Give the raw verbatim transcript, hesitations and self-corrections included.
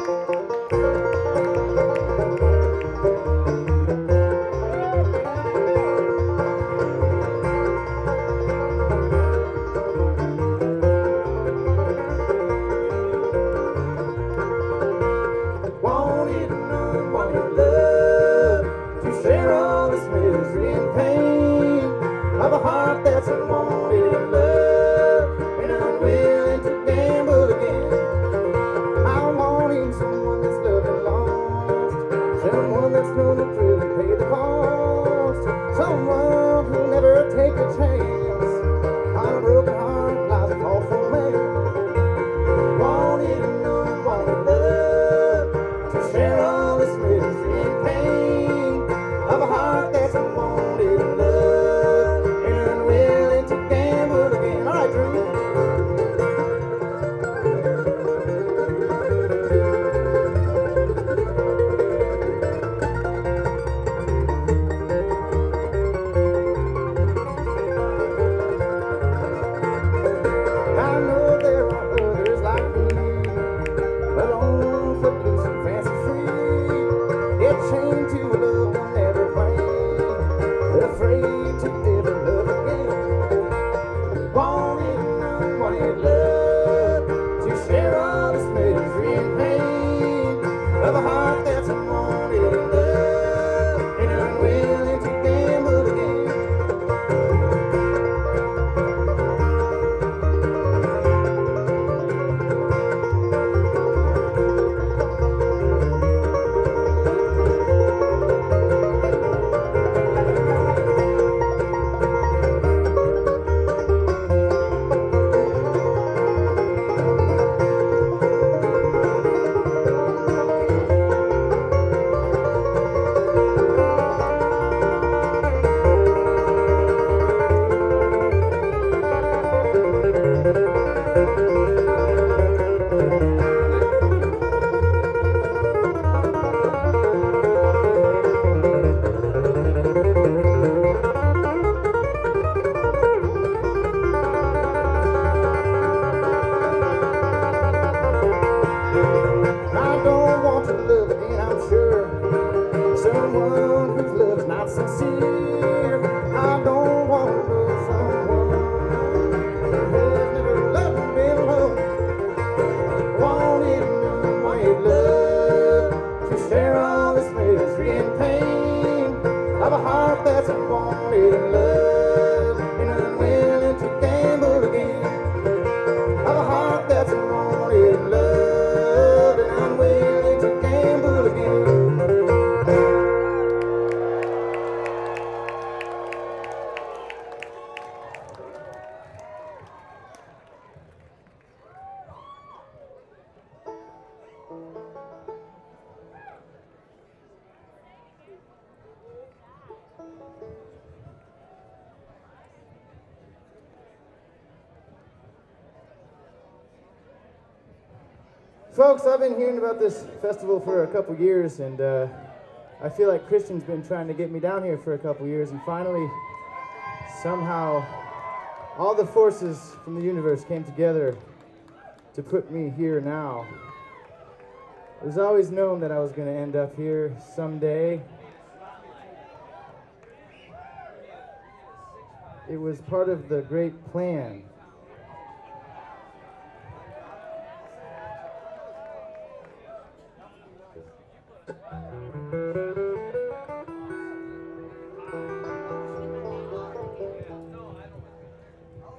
Folks, I've been hearing about this festival for a couple years, and uh, I feel like Christian's been trying to get me down here for a couple years, and finally, somehow, all the forces from the universe came together to put me here now. It was always known that I was going to end up here someday. It was part of the great plan. Thank you.